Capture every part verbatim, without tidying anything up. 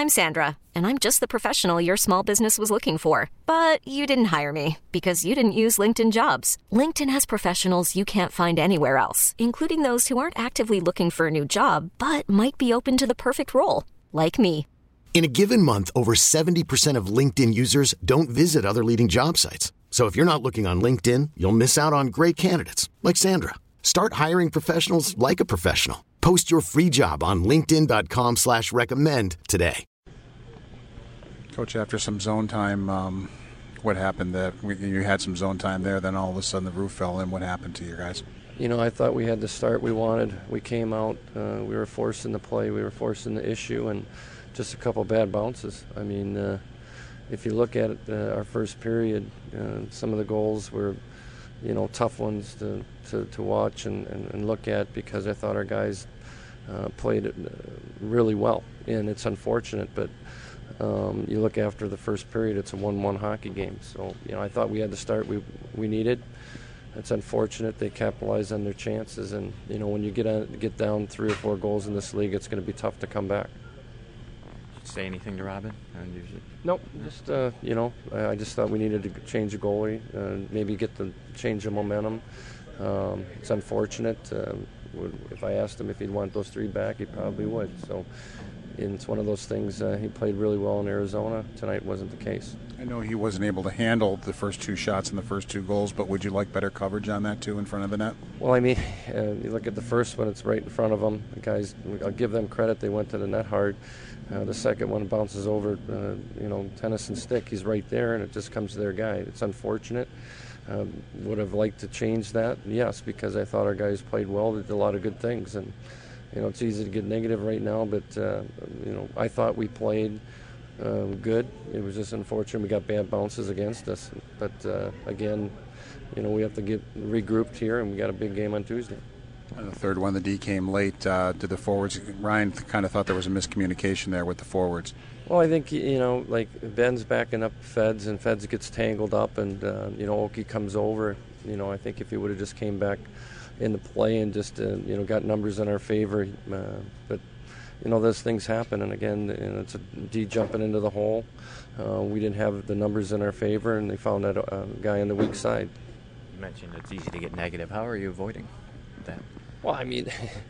I'm Sandra, and I'm just the professional your small business was looking for. But you didn't hire me because you didn't use LinkedIn Jobs. LinkedIn has professionals you can't find anywhere else, including those who aren't actively looking for a new job, but might be open to the perfect role, like me. In a given month, over seventy percent of LinkedIn users don't visit other leading job sites. So if you're not looking on LinkedIn, you'll miss out on great candidates like Sandra. Start hiring professionals like a professional. Post your free job on linkedin dot com slash recommend today. Coach, after some zone time, um, what happened? That you had some zone time there, then all of a sudden the roof fell in. What happened to you guys? You know, I thought we had the start we wanted. We came out, uh, we were forcing the play, we were forcing the issue, and just a couple bad bounces. I mean, uh, if you look at it, uh, our first period, uh, some of the goals were, you know, tough ones to, to, to watch and, and, and look at, because I thought our guys uh, played it really well. And it's unfortunate, but um, you look after the first period, it's a one one hockey game. So, you know, I thought we had the start we we needed. It's unfortunate they capitalized on their chances, and, you know, when you get on, get down three or four goals in this league, it's going to be tough to come back. Say anything to Robin? Unusually. Nope, just, uh, you know, I, I just thought we needed to change the goalie, uh, maybe get the change of momentum. Um, it's unfortunate. Um, would, if I asked him if he'd want those three back, he probably would. So and it's one of those things. Uh, he played really well in Arizona. Tonight wasn't the case. I know he wasn't able to handle the first two shots and the first two goals, but would you like better coverage on that too in front of the net? Well, I mean, uh, you look at the first one, it's right in front of them. The guys, I'll give them credit, they went to the net hard. Uh, the second one bounces over, uh, you know, Tennyson stick. He's right there, and it just comes to their guy. It's unfortunate. Um, would have liked to change that, yes, because I thought our guys played well. They did a lot of good things, and you know, it's easy to get negative right now, but uh, you know, I thought we played uh, good. It was just unfortunate we got bad bounces against us. But uh, again, you know, we have to get regrouped here, and we got a big game on Tuesday. And the third one, the D came late. Uh, did the forwards? Ryan kind of thought there was a miscommunication there with the forwards. Well, I think, you know, like Ben's backing up Feds, and Feds gets tangled up, and uh, you know, Oki comes over. You know, I think if he would have just came back into play and just uh, you know, got numbers in our favor, uh, but you know, those things happen, and again, you know, it's a D jumping into the hole. Uh, we didn't have the numbers in our favor, and they found that uh, guy on the weak side. You mentioned it's easy to get negative. How are you avoiding that? Well, I mean,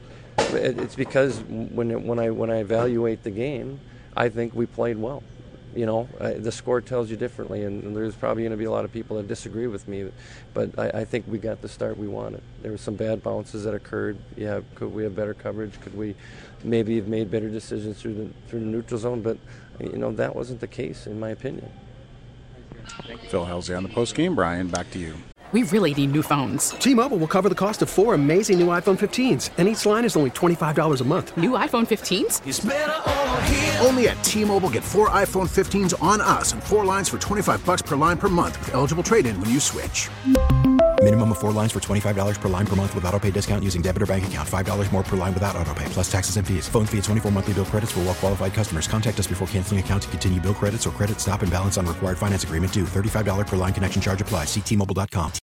it's because when it, when I when I evaluate the game, I think we played well. You know, uh, the score tells you differently, and, and there's probably going to be a lot of people that disagree with me. But I, I think we got the start we wanted. There were some bad bounces that occurred. Yeah, could we have better coverage? Could we maybe have made better decisions through the through the neutral zone? But you know, that wasn't the case, in my opinion. Phil Halsey on the post game. Brian, back to you. We really need new phones. T-Mobile will cover the cost of four amazing new iPhone fifteens, and each line is only twenty-five dollars a month. New iPhone fifteens? It's better over here. Only at T-Mobile, get four iPhone fifteens on us and four lines for twenty-five bucks per line per month with eligible trade-in when you switch. Minimum of four lines for twenty-five dollars per line per month with autopay discount using debit or bank account. five dollars more per line without autopay, plus taxes and fees. Phone fee at twenty-four monthly bill credits for well-qualified customers. Contact us before canceling account to continue bill credits or credit stop and balance on required finance agreement due. thirty-five dollars per line connection charge applies. See T Mobile dot com.